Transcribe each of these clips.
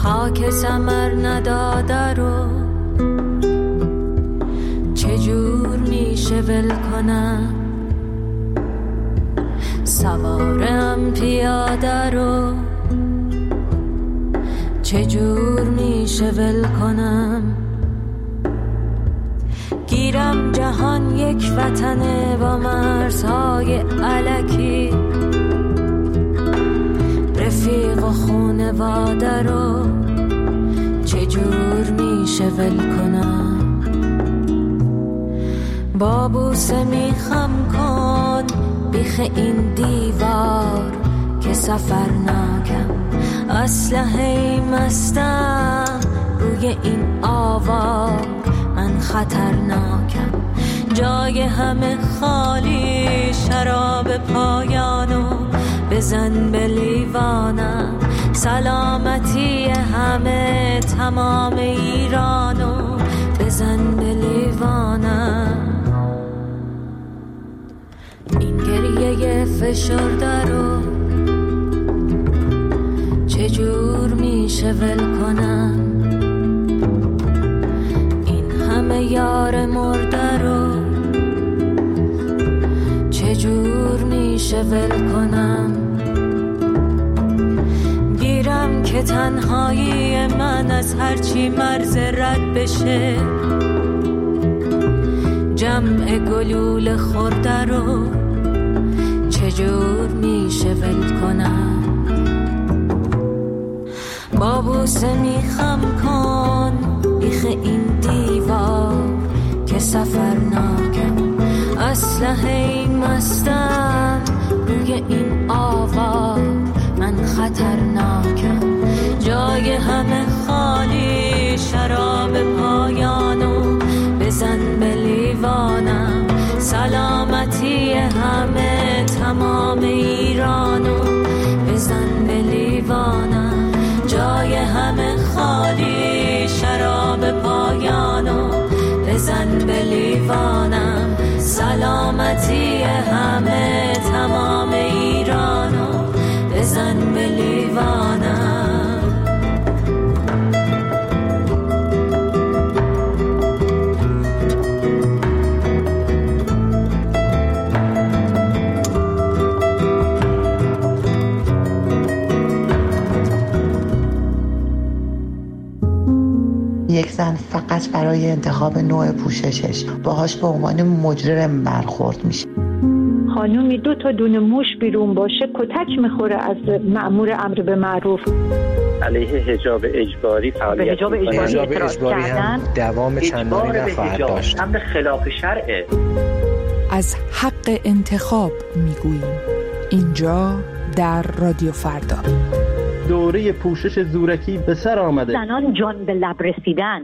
خاک ثمر نداده رو چجور میشه ول کنم؟ سوارم پیاده رو چجور میشه ول کنم؟ گیرم جهان یک وطنه با مرزهای الکی، رفیق و خونواده رو چجور میشه ول کنم؟ با بوسه میخم کن بیخ این دیوار که سفر ناکم، اسلحه مستم روی این آوار، من خطرناکم. جای همه خالی، شراب پایانو بزن به لیوانم. سلامتی همه تمام ایرانو بزن به لیوانم. این گریه فشرده رو چجور میشه ول کنم؟ این همه یار مرده رو چجور میشه ول کنم؟ گیرم که تنهایی من از هرچی مرز رد بشه، جمع گلول خورده رو چجور میشه ول کنم؟ با بوسه میخم کن بیخ این دیوار که سفر ناکم، اسلحه مستم روی این آوار، من خطرناکم. جای همه خالی، شراب پایانو بزن به لیوانم. سلامتی همه تمام ایرانو بزن به لیوانم. جای همه خالی، شراب پایانو بزن به لیوانم. سلامتی همه تمام ایرانو بزن به لیوانم. یک زن فقط برای انتخاب نوع پوششش باهاش به عنوان مجرم برخورد میشه. خانومی 2 تا دونه موش بیرون باشه کتک میخوره از مأمور امر به معروف. علیه حجاب اجباری فعالیت می‌کنه. حجاب اجباری هم دوام چندانی نخواهد داشت. امر خلاف شرعه. از حق انتخاب میگوییم اینجا در رادیو فردا. دوره پوشش زورکی به سر آمده. زنان جان به لب رسیدن.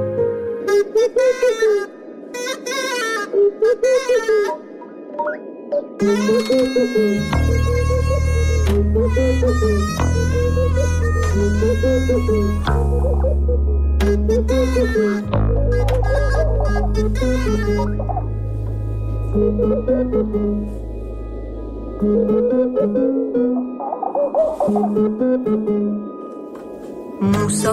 موسا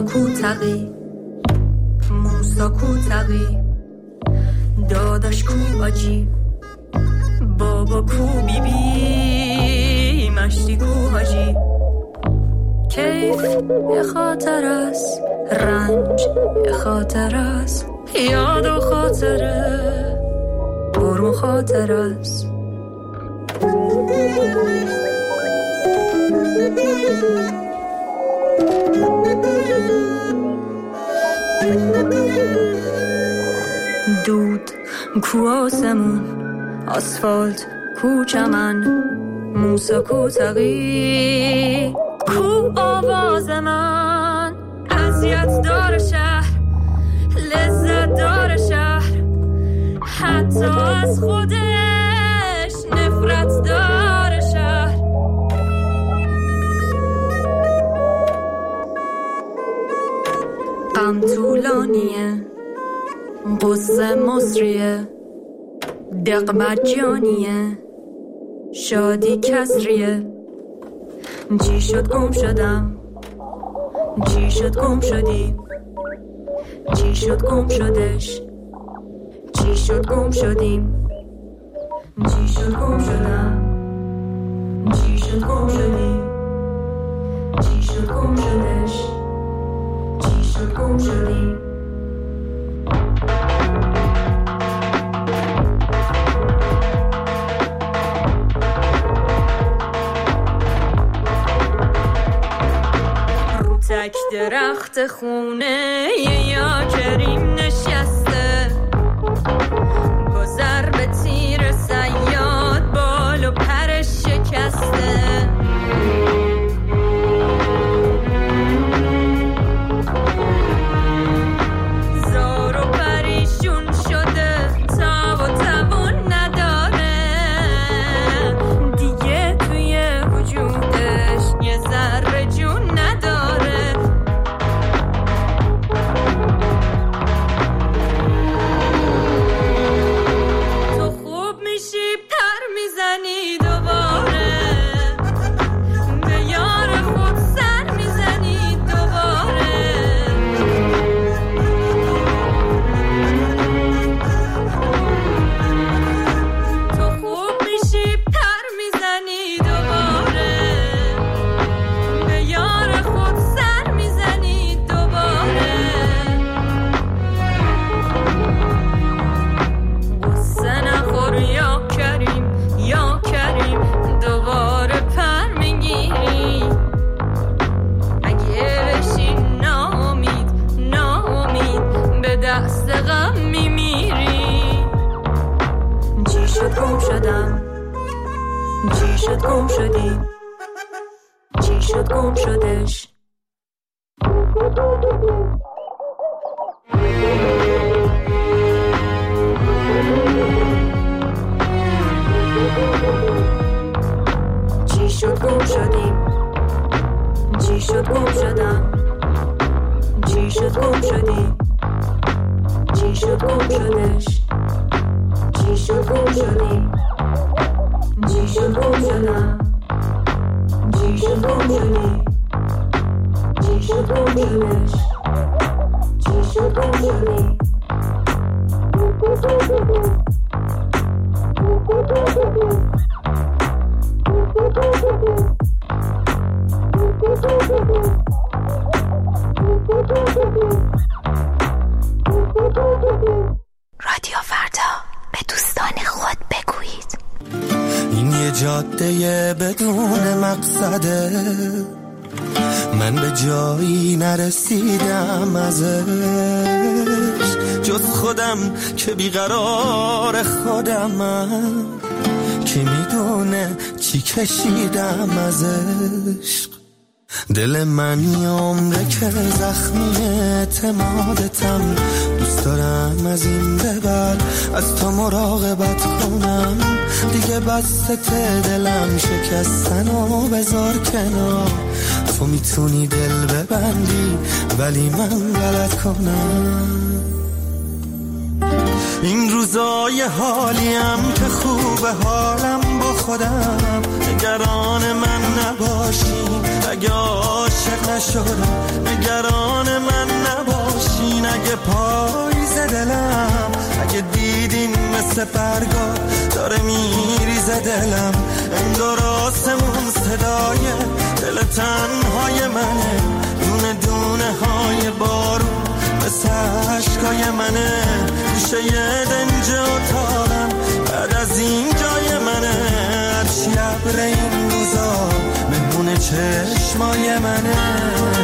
کوتقی داداش کو آجی، بابا کو بی بی، مشتی کو حاجی. کیف یه خاطر است، رنج یه خاطر است، یاد و خاطره برون خاطر است. دود کو آسمون، آسفالت کو چمن، موسا کو تقی کو آواز من. اذیت دار شهر، لذت دار شهر، حتی از خودش نفرت دار شهر. غم طولانیه، قصه مصریه، دق مجانیه، شادی کسریه. چی شد گم شدم، چی شد گم شدیم، چی شد گم شدش، چی شد گم شدیم، چی شد گم شدم، چی شد گم شدیم، چی شد گم شدش، چی شد گم شدیم. رو تک درخت خونه یا کریم نشسته، گذر به تیر صیاد بال و پرش شکسته. زار و پریشون شده، تاب و توان نداره دیگه، توی وجودش یه ذره جون نداره. تو خوب میشی پر میزنی دوباره، به یار خود سر میزنی دوباره. تو خوب میشی پر میزنی دوباره، به یار خود سر میزنی دوباره. قصه نخور یا کریم، یا کریم، دوباره پر میگیری. اگه بشی ناامید، ناامید، به دست غم میمیری. چی شد گم شدم، چی شد گم شدیم، چی شد گم شدش. چی شد گم شدیم، چی شد گم شدم، چی شد گم شدیم، چی شد گم شدش، چی شد گم شدیم، چی شد گم شدم، چی شد گم شدیم، چی شد گم شدش، چی شد گم شدیم. رادیو فردا، به دوستان خود بگویید. این یه جاده بدون مقصده، من به جایی نرسیدم ازش، جز خودم که بیقرار خودمم، کی میدونه چی کشیدم ازش. دل من یه عمره که زخمی اعتمادتم، دوست دارم از این به بعد از تو مراقبت کنم. دیگه بسته دلم شکستن و بذار کنار، تو میتونی دل ببندی ولی من غلط کنم. این روزای حالیم که خوبه حالم با خودم، نگران من نباشین اگه عاشق نشدم، نگران من نباشین اگه پاییز دلم، اگه دیدین مثل برگا داره میریزه دلم، انگار آسمون صدای دل تنهای منه، دونه دونه های بارون مثل عشقای منه، گوشه یه دنج اتاقم بعد از این جای منه، هرچی ابر این روزا مهمون چشمای منه.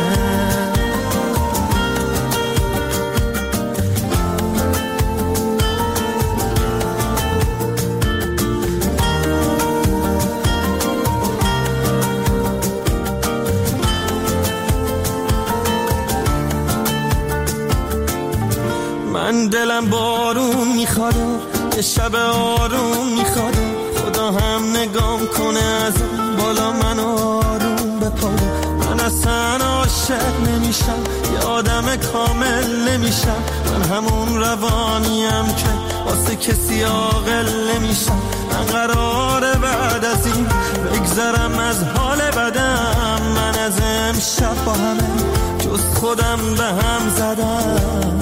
من دلم بارون میخواد، یه شب آروم میخواد، خدا هم نگام کنه از بالا منو آروم بپاده. من اصلا عاشق نمیشم، یه آدم کامل نمیشم، من همون روانیم که واسه کسی عاقل نمیشم. من قراره بعد از این بگذرم از حال بدم، من از امشب با همه جز خودم به هم زدم.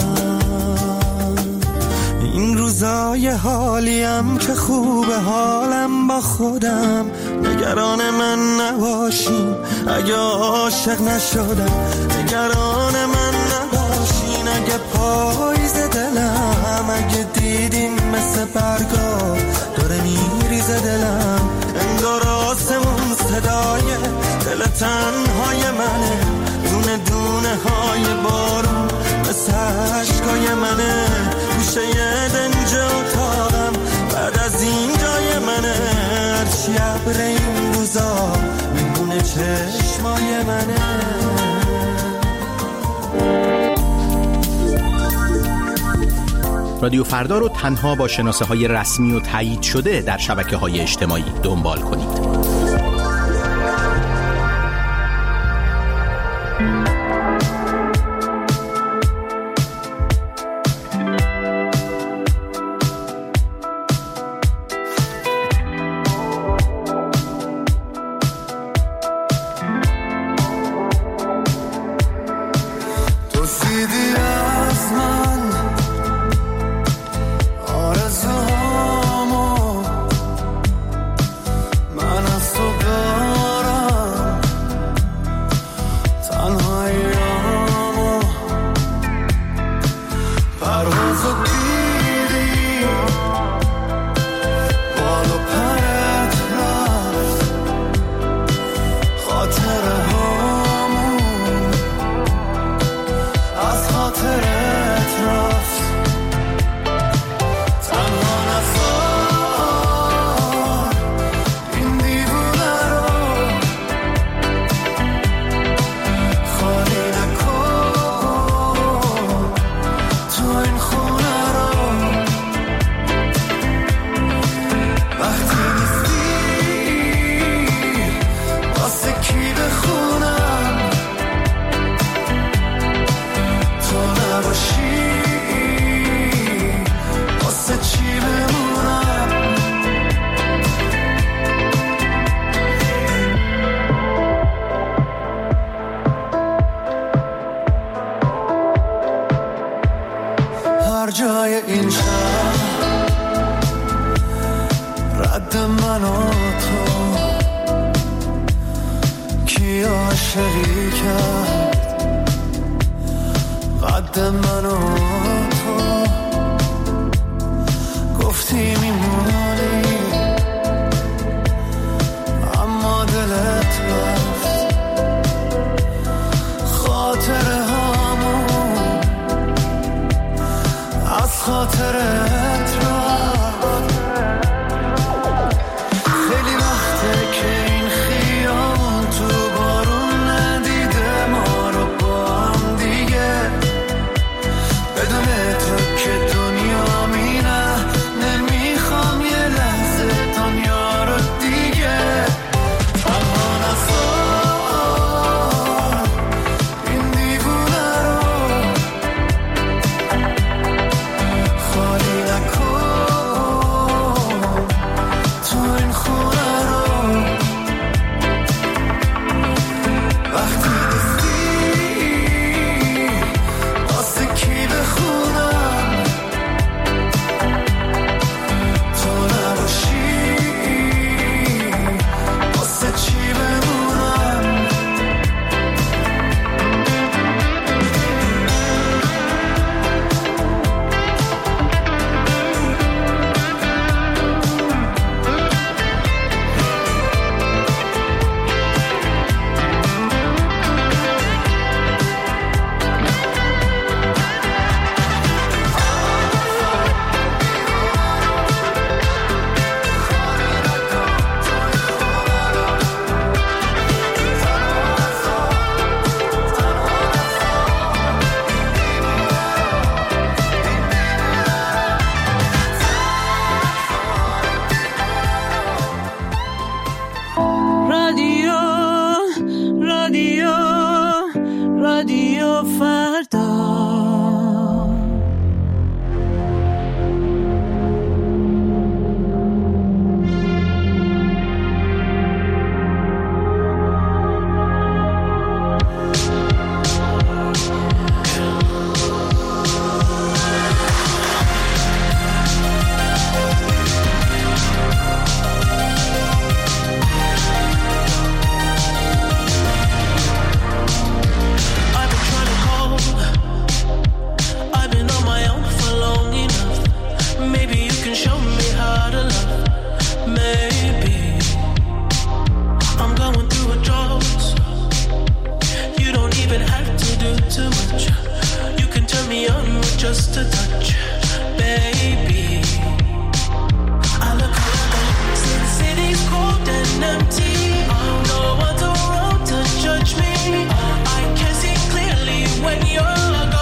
این روزای حالیم که خوبه حالم با خودم، نگران من نباشین اگه عاشق نشدم، نگران من نباشین اگه پاییز دلم، اگه دیدین مثل برگا داره میریزه دلم، انگار آسمون صدای دل تنهای منه، دونه دونه های بارون مثل عشقای منه، گوشه دنج اتاقم بعد از این جای منه، هرچی ابر این روزا میمونه چشمای منه. رادیو فردا رو تنها با شناسه‌های رسمی و تایید شده در شبکه‌های اجتماعی دنبال کنید. جای این شهر رد من و تو، کی عاشقی کرد قد من و تو، گفتی میمونی اما دلت رفت، خاطره هامون از خاطرت رفت. خیلی وقته که این خیابون تو بارون ندیده ما رو با هم دیگه، بدون تو که دنیا مینه، نمیخوام یه لحظه دنیا رو دیگه. تنها نذار این دیوونه رو خالی نکن. to touch, baby. I look around, since city's cold and empty, no one's around to judge me. I can see clearly when you're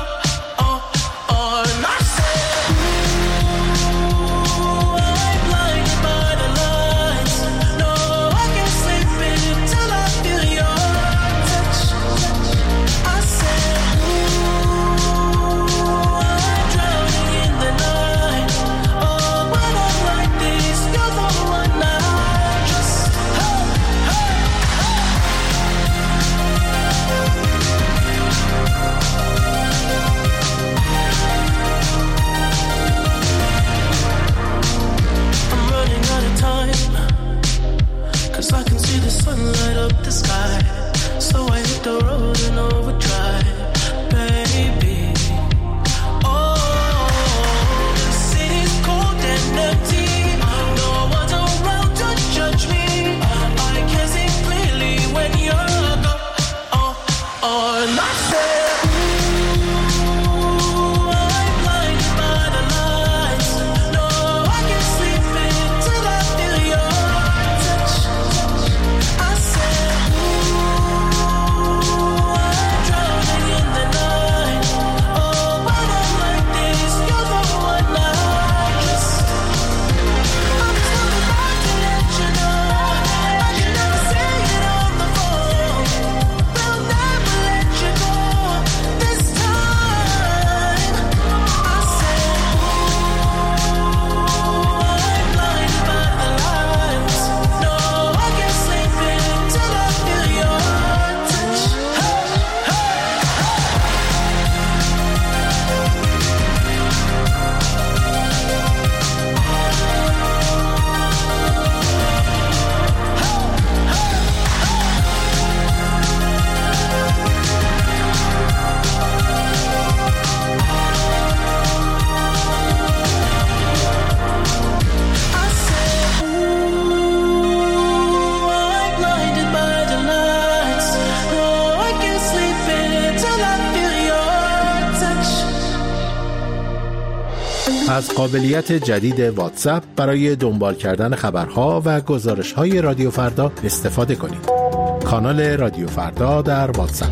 از قابلیت جدید واتساپ برای دنبال کردن خبرها و گزارش‌های رادیو فردا استفاده کنید. کانال رادیو فردا در واتساپ.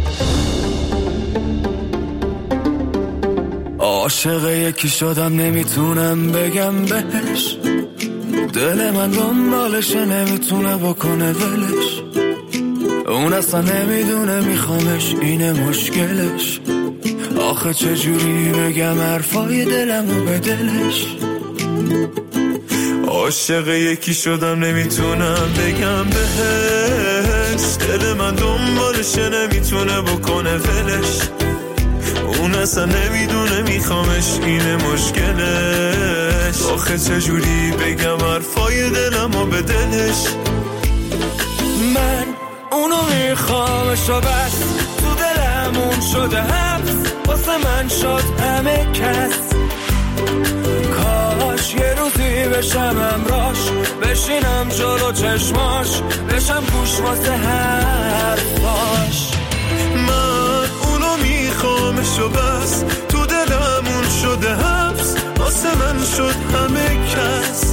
عاشق یکی شدم نمیتونم بگم بهش، دل من دنبالشه نمیتونه بکنه ولش، اون اصلا نمیدونه میخوامش اینه مشکلش، آخه چجوری بگم حرفای دلمو به دلش. عاشق یکی شدم نمیتونم بگم بهش، دل من دنبالشه نمیتونه بکنه ولش، اون اصلا نمیدونه میخوامش اینه مشکلش، آخه چجوری بگم حرفای دلمو به دلش. من اونو میخوامش و بس تو دلمون شده حبس، واسه من شد همه کس، کاش یه روزی بشم همراش، بشینم جلو چشماش، بشم گوش واسه حرفاش. من اونو میخوامش و بس تو دلمون شده حبس، واسه من شد همه کس،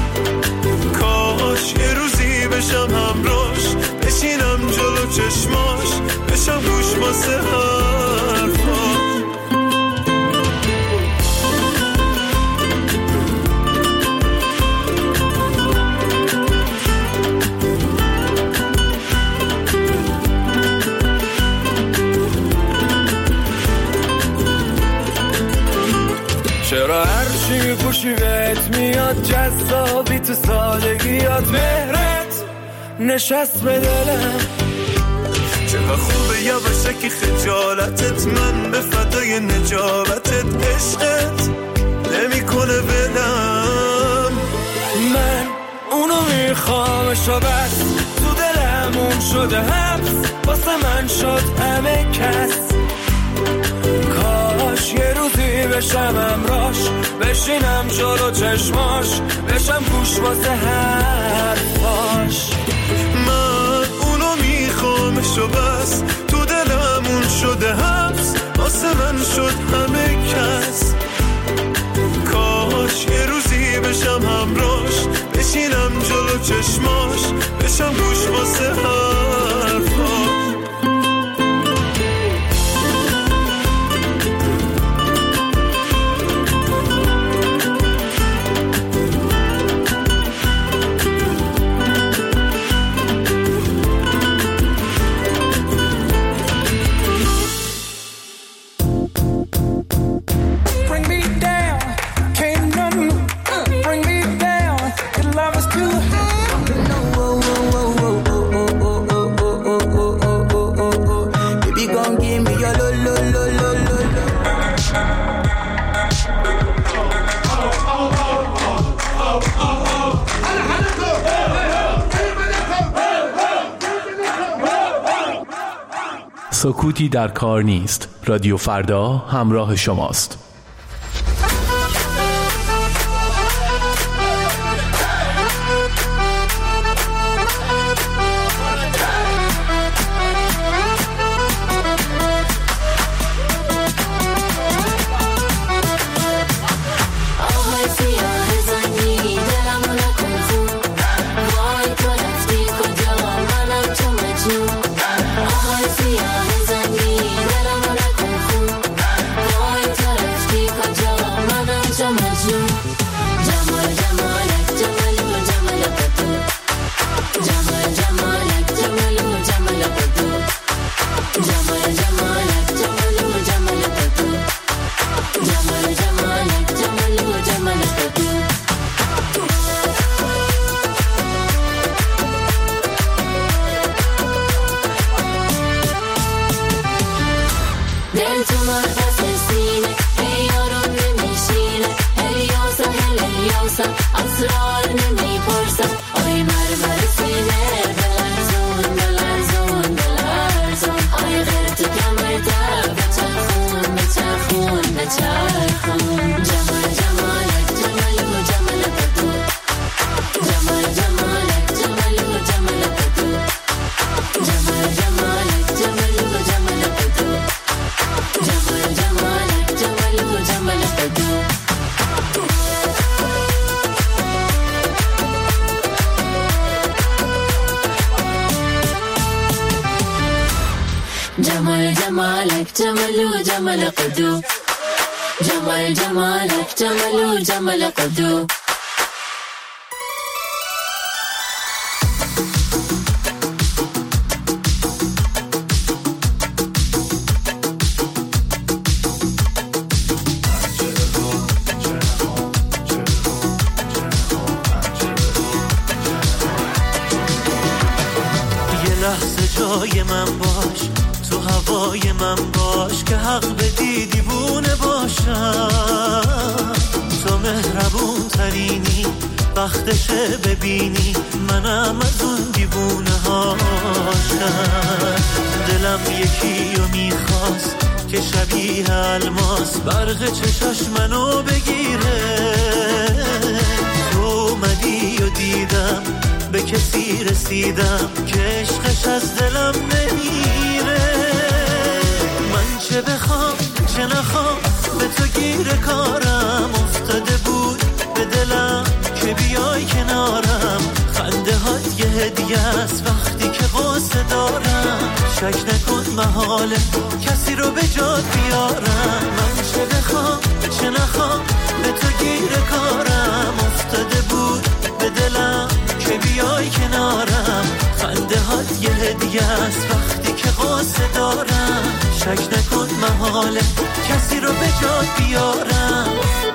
کاش یه روزی بشم همراش، بشینم جلو چشماش، بشم گوش واسه حرفاش. چرا هرچی میپوشی بهت میاد جذابی، تو سادگیات مهرت نشست به دلم، چقدر خوبه یواشکی خجالتت، من به فدای نجابتت، عشقت نمیکنه ولم. من اونو میخوامش و بس تو دلمون شده حبس، واسه من شد همه کس، کاش یه روزی بشم همراش، بشینم جلو چشماش، بشم گوش واسه حرفاش. من اونو میخوامش و بس تو دلمون شده حبس، واسه من شد همه کس، سکوتی در کار نیست. رادیو فردا همراه شماست. جمال جمالك جمل جمل قدو جمال جمالك جمل جمل قدو جای من باش، تو هوای من باش که حق بدی دیوونه باشم. تو مهربون ترینی، وقتشه ببینی منم از اون دیوونه هاشم. دلم یکی رو میخواست که شبیه الماس برق چشاش منو بگیره. تو اومدی و دیدم به کسی رسیدم که عشقش از دلم نمیره. من چه بخوام چه نخوام به تو گیر کارم افتاده بود به دلم که بیای کنارم. خنده هات یه هدیه است وقتی که قصه دارم. شک نکن محاله کسی رو به جات بیارم. من چه بخوام چه نخوام به تو گیر کارم افتاده بود به دلم که بیای کنارم. خنده هات یه هدیه است وقتی که قصه دارم. شک نکن محاله کسی رو به جات بیارم.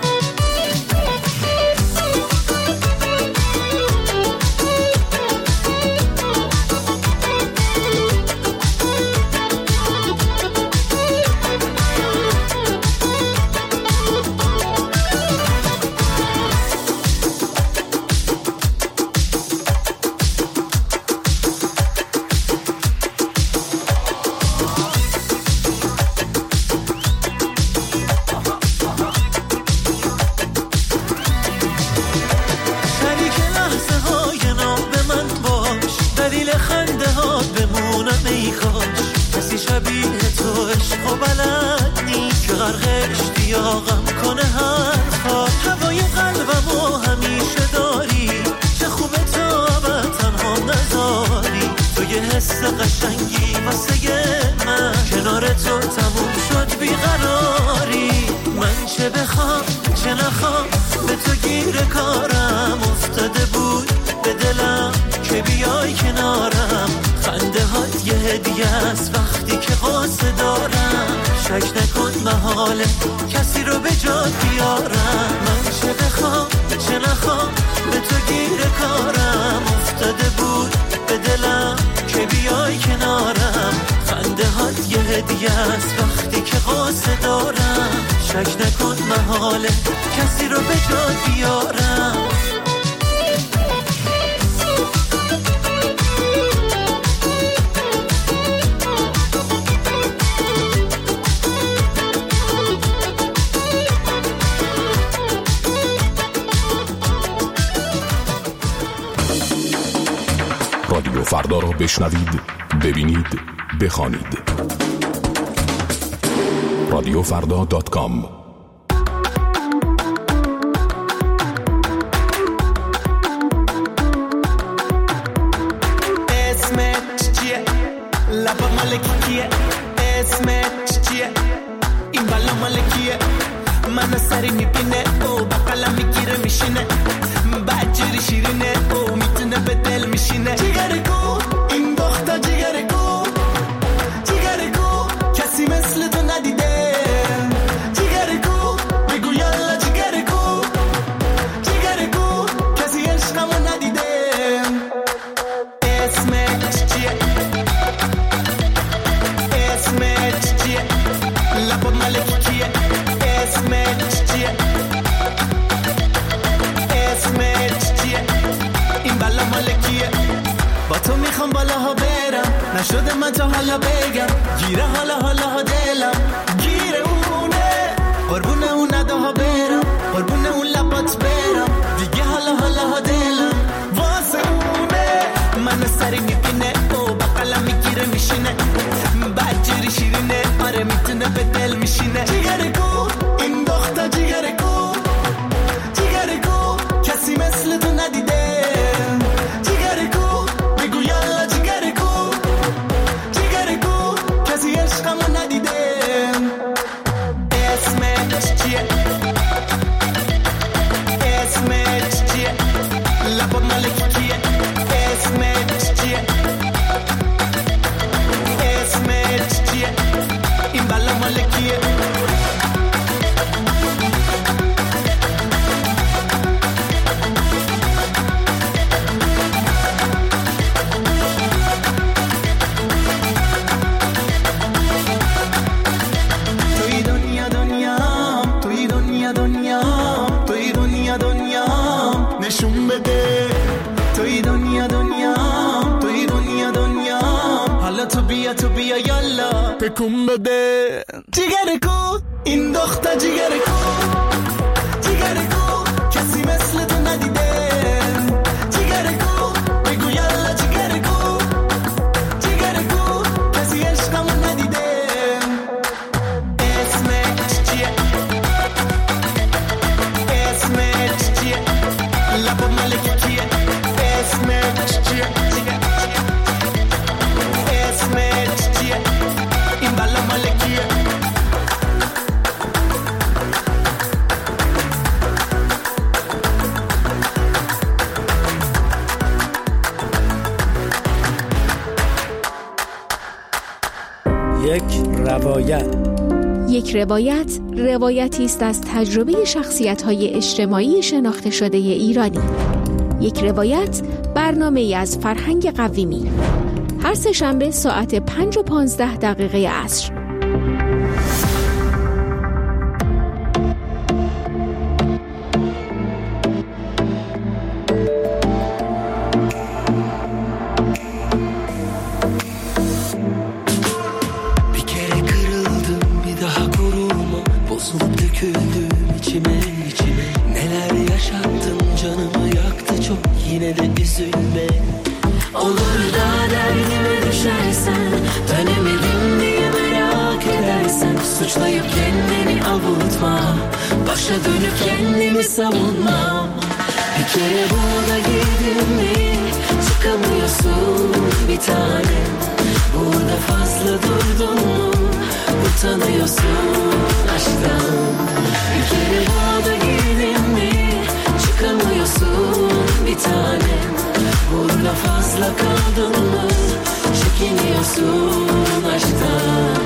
کسی رو به جات بیارم. من چه بخوام چه نخوام به تو گیر کارم افتاده بود به دلم که بیای کنارم. خنده هات یه هدیه است وقتی که قصه دارم. شک نکن محاله کسی رو به جات بیارم. فردا را بشنوید، ببینید، بخوانید. رادیوفردا.com. اسمت چیه؟ لبا مال کیه؟ اسمت چیه؟ این بالا مال کیه؟ منو سری میبینه او با قلم میگیره میشینه، بدجوری شیرینه او میتونه به دل میشینه. جیگره کو این دختر، جیگره کو، جیگره کو کسی مثل تو ندیده. جیگره کو بگو یالا، جیگره کو، جیگره کو کسی عشقمو ندیده. اسمت چیه؟ اسمت چیه؟ لبا ملک کیه؟ اسمت چیه؟ اسمت چیه؟ این بالا مالکیه. با تو میخوام بالاها برم، نشده من تا حالا بگم. گیره حالا ها دلم، گیره اونه، قربونه اون نداها برم، قربونه اون لبات برم. دیگه حالا ها دلم واسه اونه. من سری میبینه او با قلم میگیره میشینه، بدجوری شیرینه آره میتونه به دل میشینه. جیگره کو این دختر، جیگره کو، جیگره کو کسی مثل تو ندیده. جیگره کو بگو یالا، جیگره کو، جیگره کو کسی عشقمو ندیده. اسمت چیه؟ اسمت چیه؟ لبا مالک کیه؟ اسمت چیه؟ اسمت چیه؟ این بالا مالکیه. توی دنیا دنیام، توی دنیا دنیام، توی دنیا دنیام نشون بده. توی دنیا دنیام، توی دنیا دنیام حالا تو بیا یالا بکن بده. جیگره کو این دختر، جیگره کو، جیگره کو کسی مثل تو ندیده. جیگره کو بگو یالا، جیگره کو، جیگره کو کسی عشقمو ندیده. اسمت چیه؟ اسمت چیه؟ لبا ملک کیه؟ اسمت چیه؟ اسمت چیه؟ این بالا مالکیه. یک روایت روایتی است از تجربه شخصیت‌های اجتماعی شناخته شده ایرانی. یک روایت برنامه‌ای از فرهنگ قویمی. هر سه‌شنبه ساعت 5:15 عصر. Suçlayıp kendini avutma, başa dönüp kendimi savunmam. Bir kere burada girdin mi çıkamıyorsun bir tanem. Burada fazla durdun mu utanıyorsun aşktan. Bir kere burada girdin mi çıkamıyorsun bir tanem. Burada fazla kaldın mı çekiniyorsun aşktan.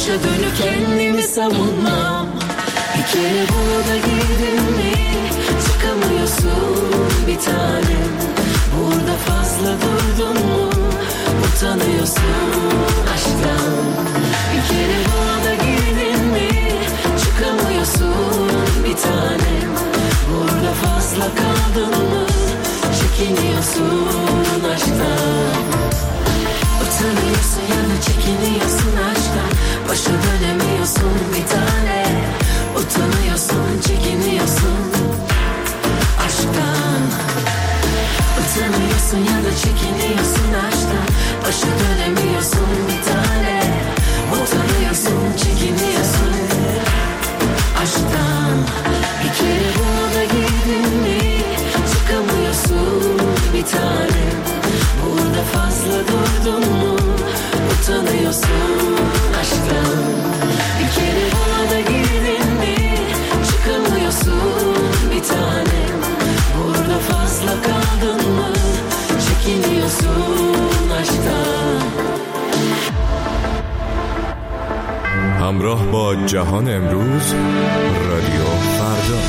dönüp kendimi savunmam. Bir kere burada girdin mi çıkamıyorsun bir tanem. Burada fazla durdun mu utanıyorsun aşktan. Bir kere burada girdin mi çıkamıyorsun bir tanem. Burada fazla kaldın mı çekiniyorsun aşktan. Utanıyorsun ya da çekiniyorsun aşktan. Başa dönemiyorsun bir tane. Utanıyorsun, çekiniyorsun aşktan. Utanıyorsun ya da çekiniyorsun aşktan. Başa dönemiyorsun bir tane. Utanıyorsun, çekiniyorsun aşktan. Bir kere burada girdin mi çıkamıyorsun bir tane. Burada fazla durdun mu utanıyorsun aşktan. Bir kere burada girdin mi çıkamıyorsun bir tanem. Burada fazla kaldın mı çekiniyorsun aşktan. همراه با جهان امروز رادیو فردا.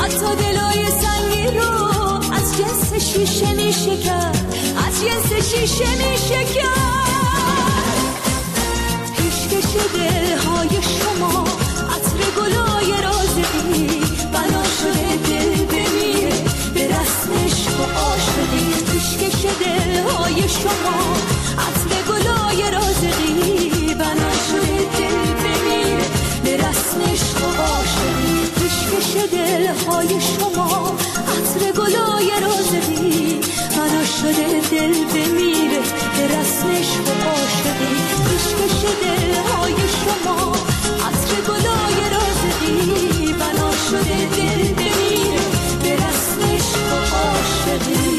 حتی دلای سنگی رو از جنس شیشه میشه کرد، از جنس شیشه میشه کرد. پیشکش دلهای شما عطر گلای رازقی بنا شده دل بمیره به رسم عشق و عاشقی. پیشکش دلهای شما عطر گلای رازقی بنا شده دل بمیره به رسم عشق و عاشقی. پیشکش دلهای شما عطر گلای رازقی بنا شده دل بمیره به رسم عشق و عاشقی. پیشکش دلهای شما عطر گلای رازقی بنا شده دل بمیره به رسم عشق و عاشقی.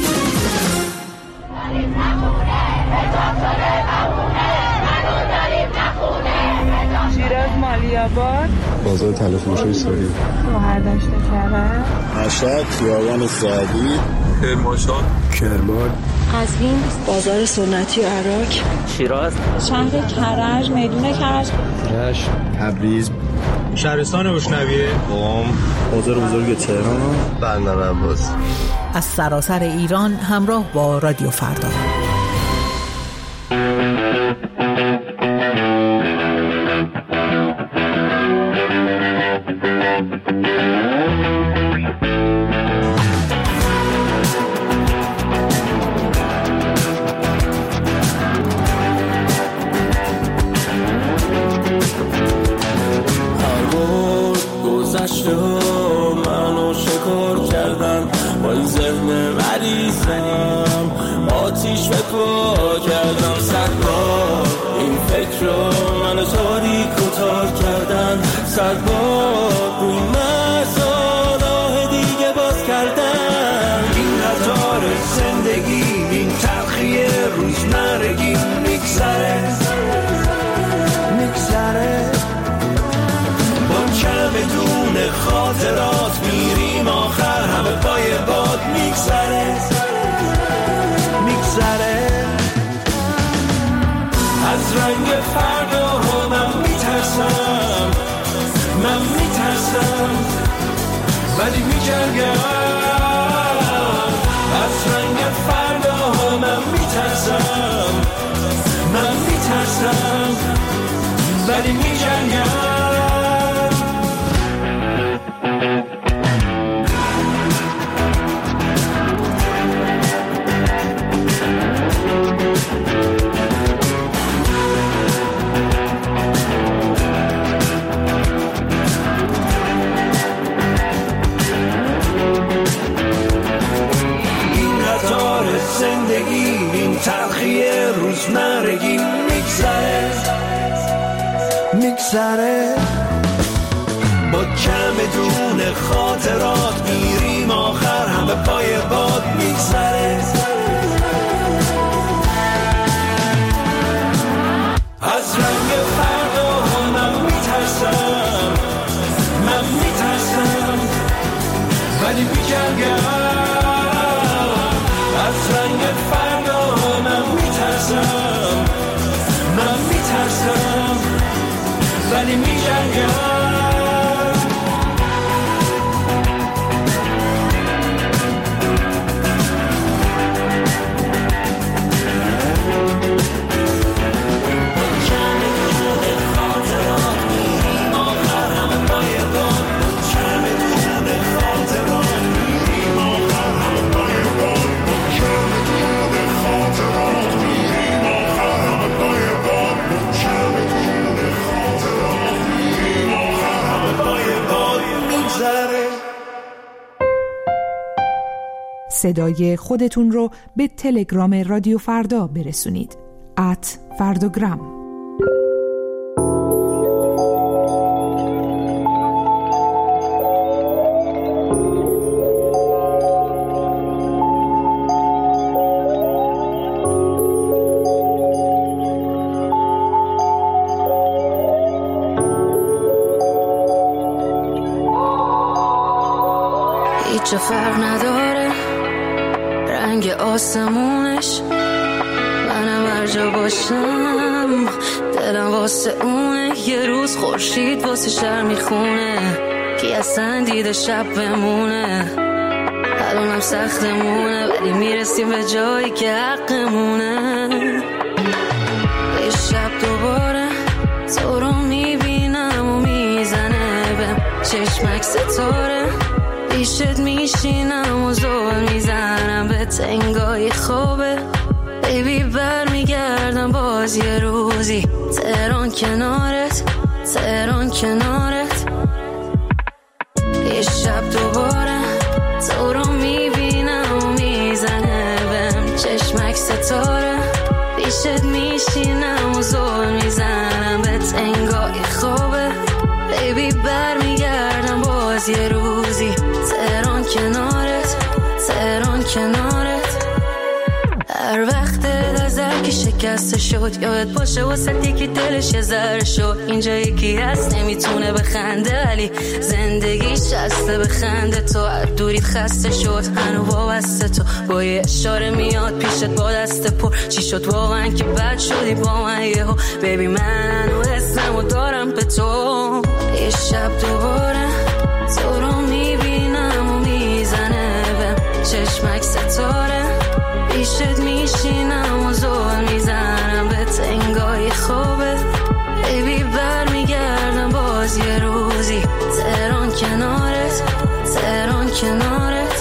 شیراز مالی‌آباد، بازار طلا فروشی سوری، شهردشت کرج، مشهد خیابان سعدی، کرمانشاه، کرمان، قزوین بازار سنتی عراق، شیراز شهر کرج، میدون کرج، رشت، تبریز، شهرستان روشنویه، قم، بازار بزرگ تهران، بندر عباس. از سراسر ایران همراه با رادیو فردا. منو شکار کردن با این ذهن مریضم، آتیش به پا کردم 100 بار این فکر رو منو تاریک و تار کردن، 100 بار روی مرزا راه دیگه باز کردن. این قطار زندگی، این تلخی روزمرگی میگذره بدون خاطرات میریم آخر همه پای باد میگذره. از رنگ فردا من میترسم ولی میجنگم. از رنگ فردا من میترسم ولی میجنگم. زندگی این تلخی روزمرگی میگذره با کم دون خاطرات میریم آخر همه پای باد میگذره. از رنگ فردا من میترسم ولی میجنگم. از رنگ فردا من میترسم ولی میجنگم. صدای خودتون رو به تلگرام رادیو فردا برسونید. @فرداگرام. هیچ فرق نداره رنگ آسمونش، منم هر جا باشم دلم واسه اونه. یه روز خورشید واسه شهر میخونه، کی اصلا دیده شب بمونه، الانم سختمونه ولی میرسیم به جایی که حقمونه. یه شب دوباره تو رو میبینم و میزنه بهم چشمک ستاره، پیشت میشینم و زل میزنم به تنگای خوبه. بیبی برمیگردم باز یه روزی، تهران کنارت، تهران کنارت. یه شب دوباره تو رو میبینم و میزنه بهم چشمک ستاره، پیشت میشینم و زل میزنم به تنگای خوبه. بیبی برمیگردم باز یه روزی، تهران کنارت، تهران کنارت. هر وقت نظر که شکسته شد یاد باشه واسه که دلش یه ذره شد. اینجا یکی هست نمیتونه بخنده ولی زندگیش هسته بخنده. تو از دوریت خسته شد هنو وابسته، تو با یه اشاره میاد پیشت با دست پر. چی شد واقعا که بد شدی با من یهو؟ بیبی من و اسممو دارم به تو. یه شب دوباره تو رو میبینم و میزنه بهم چشمک ستاره، پیشت میشینم و زل میزنم به تنگای خوبه. بیبی برمیگردم باز یه روزی، تهران کنارت، تهران کنارت.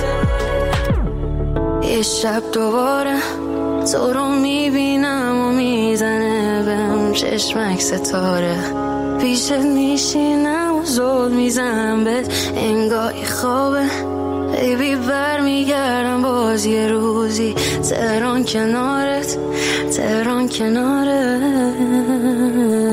یه شب دوباره تو رو میبینم و میزنه بهم چشمک ستاره، پیشت میشینم و زل میزنم به تنگای خوبه. بیبی برمیگردم باز یه روزی، تهران کنارت، تهران کنارت.